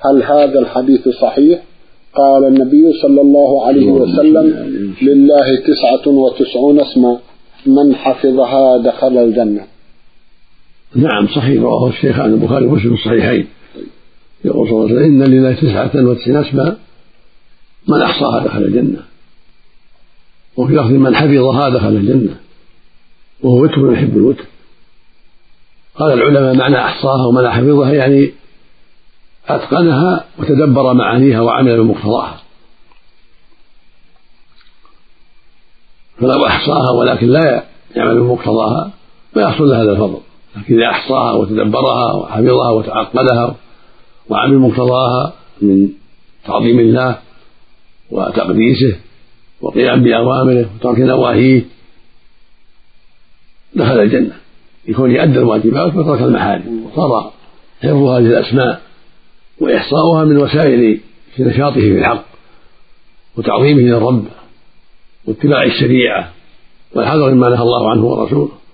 هل هذا الحديث صحيح؟ قال النبي صلى الله عليه وسلم: لله 99 اسما من حفظها دخل الجنة. نعم صحيح، رواه الشيخان البخاري ومسلم الصحيحين. يقول صلى الله عليه وسلم: إن لله 99 اسما من أحصاها دخل الجنة. وفي لفظ: من حفظها دخل الجنة، وهو وتر يحب الوتر. قال العلماء: معنى أحصاها ومن حفظها يعني أتقنها وتدبر معانيها وعمل بمقتضاها. فلو أحصاها ولكن لا يعمل بمقتضاها ما يحصل له هذا الفضل، لكن إذا أحصاها وتدبرها وحفظها وتعقلها وعمل بمقتضاها من تعظيم الله وتقديسه وقيام بأوامره وترك نواهيه دخل الجنة، يكون يؤدي الواجبات وترك المحارم. وصار حفظ هذه الأسماء وإحصاؤها من وسائل في نشاطه في الحق وتعظيمه للرب واتباع الشريعة والحذر مما نهى الله عنه ورسوله.